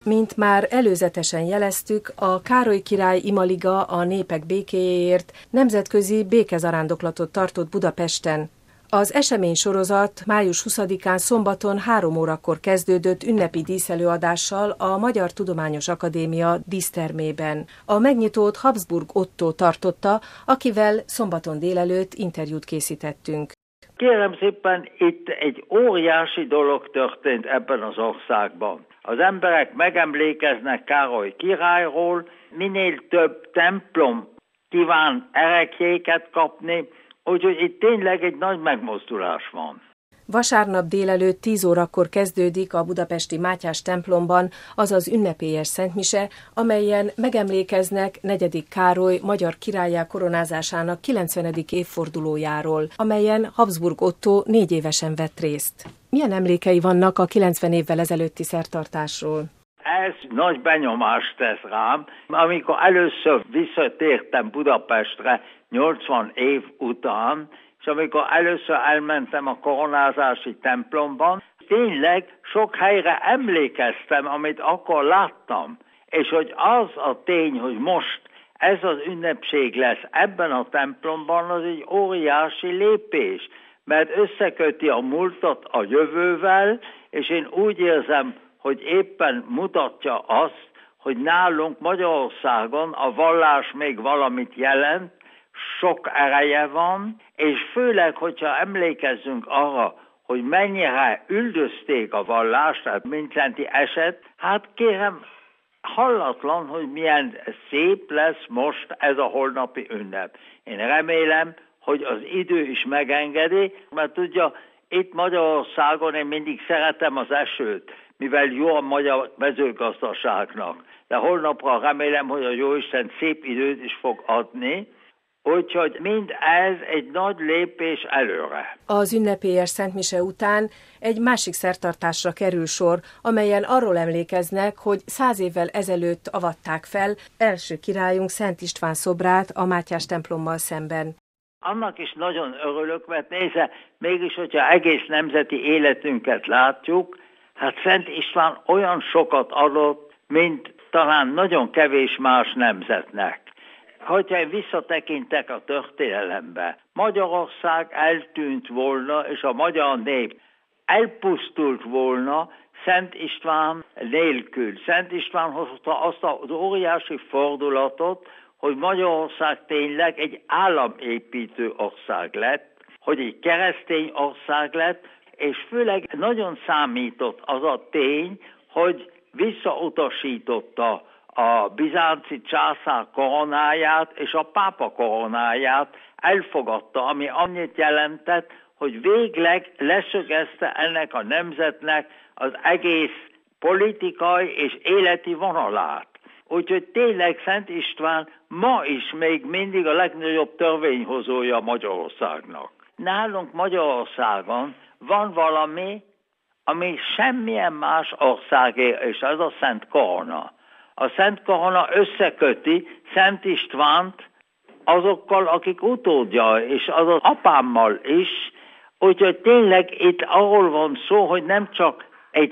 Mint már előzetesen jeleztük, a Károly király Imaliga a népek békéjéért nemzetközi békezarándoklatot tartott Budapesten. Az eseménysorozat május 20-án szombaton 3 órakor kezdődött ünnepi díszelőadással a Magyar Tudományos Akadémia dísztermében. A megnyitót Habsburg Ottó tartotta, akivel szombaton délelőtt interjút készítettünk. Kérem szépen, itt egy óriási dolog történt ebben az országban. Az emberek megemlékeznek Károly királyról, minél több templom kíván ereklyéket kapni, úgyhogy itt tényleg egy nagy megmozdulás van. Vasárnap délelőtt 10 órakor kezdődik a budapesti Mátyás templomban az az ünnepélyes szentmise, amelyen megemlékeznek 4. Károly magyar királlyá koronázásának 90. évfordulójáról, amelyen Habsburg Ottó 4 évesen vett részt. Milyen emlékei vannak a 90 évvel ezelőtti szertartásról? Ez nagy benyomást tesz rám. Amikor először visszatértem Budapestre 80 év után, és amikor először elmentem a koronázási templomban, tényleg sok helyre emlékeztem, amit akkor láttam. És hogy az a tény, hogy most ez az ünnepség lesz ebben a templomban, az egy óriási lépés, mert összeköti a múltat a jövővel, és én úgy érzem, hogy éppen mutatja azt, hogy nálunk Magyarországon a vallás még valamit jelent, sok ereje van, és főleg, hogyha emlékezzünk arra, hogy mennyire üldözték a vallást, tehát Mindszenty eset, hát kérem, hallatlan, hogy milyen szép lesz most ez a holnapi ünnep. Én remélem, hogy az idő is megengedi, mert tudja, itt Magyarországon én mindig szeretem az esőt, mivel jó a magyar mezőgazdaságnak. De holnapra remélem, hogy a Jóisten szép időt is fog adni, úgyhogy mind ez egy nagy lépés előre. Az ünnepélyes szentmise után egy másik szertartásra kerül sor, amelyen arról emlékeznek, hogy 100 évvel ezelőtt avatták fel első királyunk Szent István szobrát a Mátyás templommal szemben. Annak is nagyon örülök, mert nézze, mégis, hogyha egész nemzeti életünket látjuk, hát Szent István olyan sokat adott, mint talán nagyon kevés más nemzetnek. Hogyha én visszatekintek a történelembe, Magyarország eltűnt volna, és a magyar nép elpusztult volna Szent István nélkül. Szent István hozta azt az óriási fordulatot, hogy Magyarország tényleg egy államépítő ország lett, hogy egy keresztény ország lett, és főleg nagyon számított az a tény, hogy visszautasította a bizánci császár koronáját és a pápa koronáját, elfogadta, ami annyit jelentett, hogy végleg leszögezte ennek a nemzetnek az egész politikai és életi vonalát. Úgyhogy tényleg Szent István ma is még mindig a legnagyobb törvényhozója Magyarországnak. Nálunk Magyarországon van valami, ami semmilyen más országé, és ez a Szent Korona. A Szent Korona összeköti Szent Istvánt azokkal, akik utódja, és az apámmal is. Úgyhogy tényleg itt arról van szó, hogy nem csak egy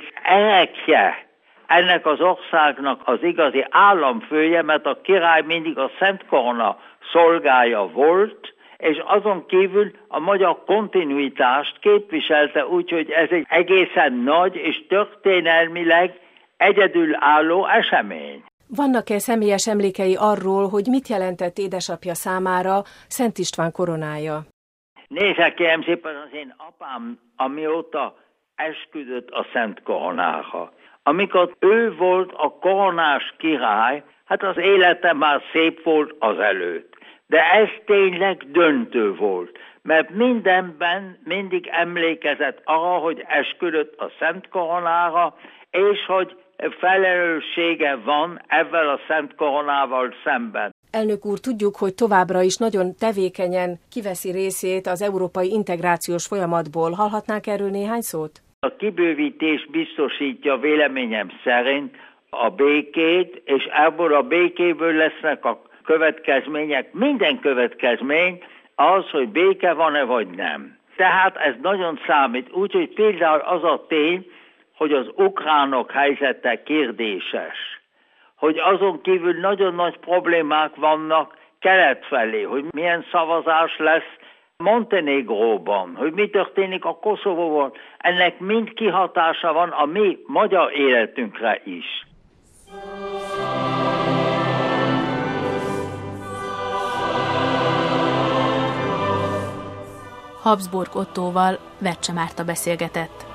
erekje ennek az országnak az igazi államfője, mert a király mindig a Szent Korona szolgája volt, és azon kívül a magyar kontinuitást képviselte, úgyhogy ez egy egészen nagy és történelmileg egyedülálló esemény. Vannak-e személyes emlékei arról, hogy mit jelentett édesapja számára Szent István koronája? Nézzek, kérem szépen, az én apám, amióta esküdött a Szent Koronára. Amikor ő volt a koronás király, hát az élete már szép volt azelőtt. De ez tényleg döntő volt, mert mindenben mindig emlékezett arra, hogy esküdött a Szent Koronára, és hogy felelőssége van ezzel a Szent Koronával szemben. Elnök úr, tudjuk, hogy továbbra is nagyon tevékenyen kiveszi részét az európai integrációs folyamatból. Hallhatnánk erről néhány szót? A kibővítés biztosítja véleményem szerint a békét, és ebből a békéből lesznek a következmények. Minden következmény az, hogy béke van-e vagy nem. Tehát ez nagyon számít. Úgyhogy például az a tény, hogy az ukránok helyzete kérdéses, hogy azon kívül nagyon nagy problémák vannak kelet felé, hogy milyen szavazás lesz Montenegróban, hogy mi történik a Koszovóban, ennek mind kihatása van a mi magyar életünkre is. Habsburg Ottóval Vercse Márta beszélgetett.